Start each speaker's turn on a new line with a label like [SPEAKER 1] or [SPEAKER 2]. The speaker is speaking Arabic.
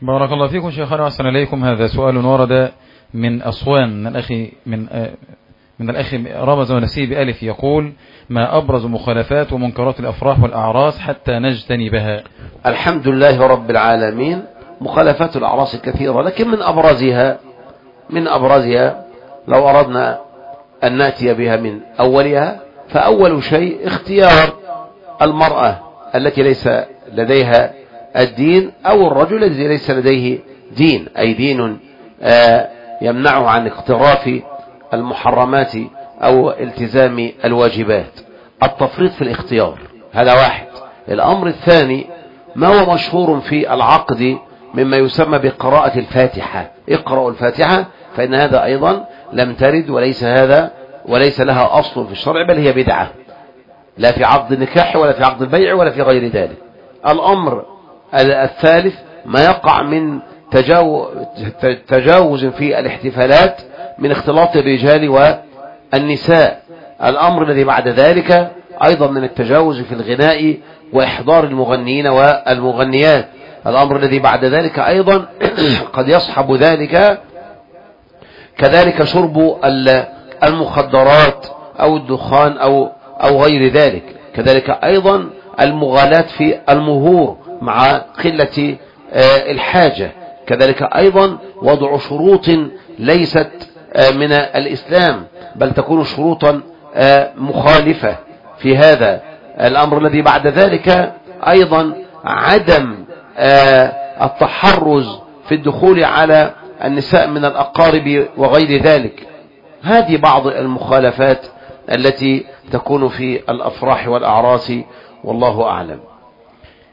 [SPEAKER 1] بارك الله فيكم شيخنا وأحسن إليكم. هذا سؤال ورد من أسوان من الأخ رمز ونسيب ألف، يقول: ما أبرز مخالفات ومنكرات الأفراح والأعراس حتى نجتنبها؟
[SPEAKER 2] الحمد لله رب العالمين. مخالفات الأعراس كثيرة، لكن من أبرزها لو أردنا أن نأتي بها من أولها، فأول شيء اختيار المرأة التي ليس لديها الدين أو الرجل الذي ليس لديه دين، أي دين يمنعه عن اقتراف المحرمات أو التزام الواجبات. التفريط في الاختيار هذا واحد. الأمر الثاني ما هو مشهور في العقد مما يسمى بقراءة الفاتحة. اقرأوا الفاتحة، فإن هذا أيضا لم ترد وليس لها أصل في الشرع، بل هي بدعة، لا في عقد النكاح ولا في عقد البيع ولا في غير ذلك. الأمر الثالث ما يقع من تجاوز في الاحتفالات من اختلاط الرجال والنساء. الأمر الذي بعد ذلك أيضا من التجاوز في الغناء وإحضار المغنيين والمغنيات. الأمر الذي بعد ذلك أيضا قد يصحب ذلك كذلك شرب المخدرات أو الدخان أو غير ذلك. كذلك أيضا المغالاة في المهور مع قلة الحاجة. كذلك أيضا وضع شروط ليست من الإسلام، بل تكون شروطا مخالفة في هذا. الأمر الذي بعد ذلك أيضا عدم التحرز في الدخول على النساء من الأقارب وغير ذلك. هذه بعض المخالفات التي تكون في الأفراح والأعراس، والله أعلم.